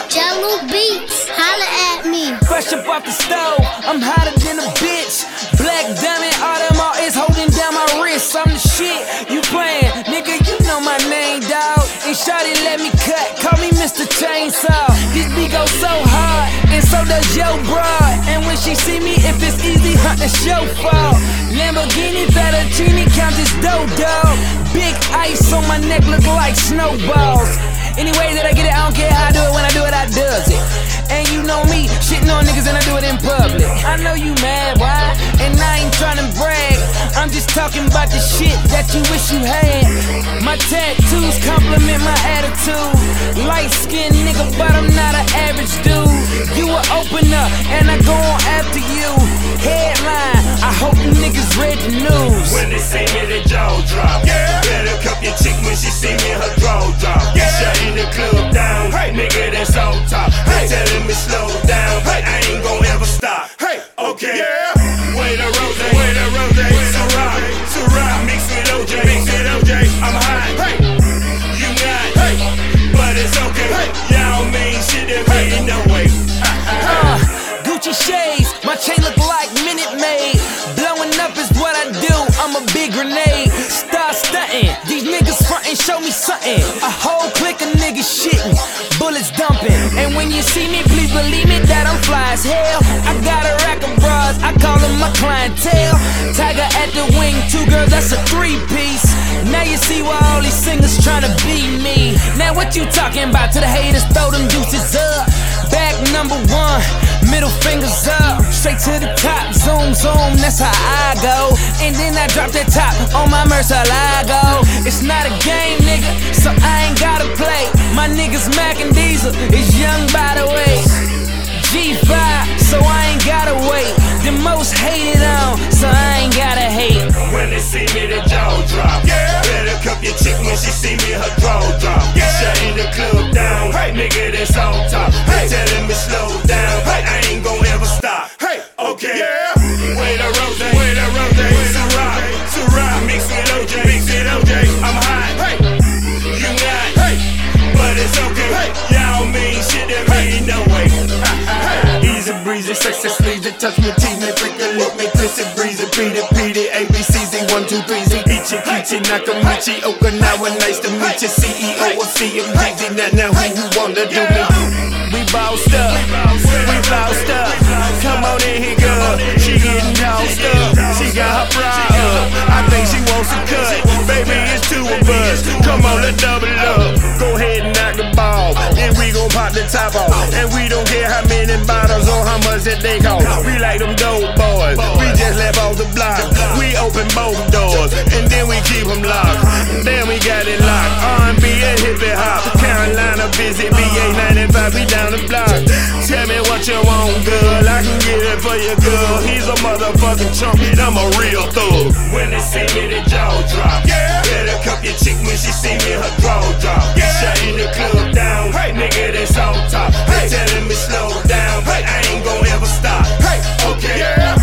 Jello Beats, holla at me. Fresh up off the stove, I'm hotter than a bitch. Black diamond, Audemars is holding down my wrist. I'm the shit, you playing, nigga, you know my name, dawg. And shawty let me cut, call me Mr. Chainsaw. This beat goes so hard, and so does your broad. And when she see me, if it's easy, that's your fault. Lamborghini, fettuccine, count this dough, dog. Big ice on my neck, look like snowballs. Any way that I get it, I don't care how I do it. When I do it, I does it. And you know me, shitting on niggas and I do it in public. I know you mad, why? And I ain't tryna brag, I'm just talking about the shit that you wish you had. My tattoos compliment my attitude. Light skinned nigga, but I'm not an average dude. You a opener, and I go on after you. Headline, I hope you niggas read the news. When they see me, they jaw drop. Yeah. Better cup your chick when she see me, her draw drop. Yeah. Shutting the club down, hey. Nigga that's on top. Hey. They telling me slow down, hey. I ain't gon' ever stop. Hey, okay. Yeah. Wait a rose, Ciroc, mix with OJ, I'm hot. Hey. You not, hey. But it's okay. Hey. Y'all mean shit to me, no way. Gucci shades, my chain look like Minute Maid. Blowing up is what I do, I'm a big grenade. Start stunting, these niggas frontin', show me something. A whole clique of niggas shitting, bullets dumping. And when you see me, please believe me that I'm fly as hell. I got a rack of bras, I call them my clientele. Tiger at the wing, 2 girls, that's a 3-piece. Now you see why all these singers tryna be me. Now what you talking about? To the haters, throw them deuces up. Back number 1, middle fingers up, straight to the top, zoom, zoom, that's how I go. And then I drop that top on my Murcielago. It's not a game, nigga, so I ain't gotta play. My niggas Mac and Diesel is young by the way. G5, so I ain't gotta wait. The most hated on, so I ain't gotta hate. When they see me, the jaw drop. Yeah. Better cup your chick when she see me, her draw drop. Yeah. Shutting the club down, hey. Nigga that's on top. Hey. They telling me slow down, hey. I ain't gon' ever stop. Hey, okay. Yeah. Wait a rose, Ciroc, mix with OJ, I'm hot. Hey. You not, hey. But it's okay. Hey. Y'all mean shit to me, no way. Easy breezy, sexy sleazy, touch me, tease me, break a lip, make this and breezy, beat it, ABCZ, 1, 2, 3, Z, Ichi, Kichi, Nakamichi, Okinawa, nice to meet you, CEO of CMGZ, now who wanna do me? We bossed up, we lost up, come on in here, girl, she getting tossed up, she got her bra up, I think she wants a cut, baby, it's 2 of us, come on, let's double up, go ahead and knock the ball, then we gon' pop the top off, and we don't care how many bottles or how much that they cost. We like them dope boys, we just left off the block. We open both doors, and then we keep them locked. Then we got it locked. R&B and hippie hop. Carolina visit BA 95, we down the block. Tell me what you want, girl, I can get it for you, girl. He's a motherfucking champion, I'm a real thug. When they see me, the jaw drop. Yeah. Better cup your chick when she see me, her draw drop. Yeah. Shutting the club down, hey. Nigga that's on top. Hey. They telling me slow down, hey. I ain't gon' ever stop. Hey, okay. Yeah.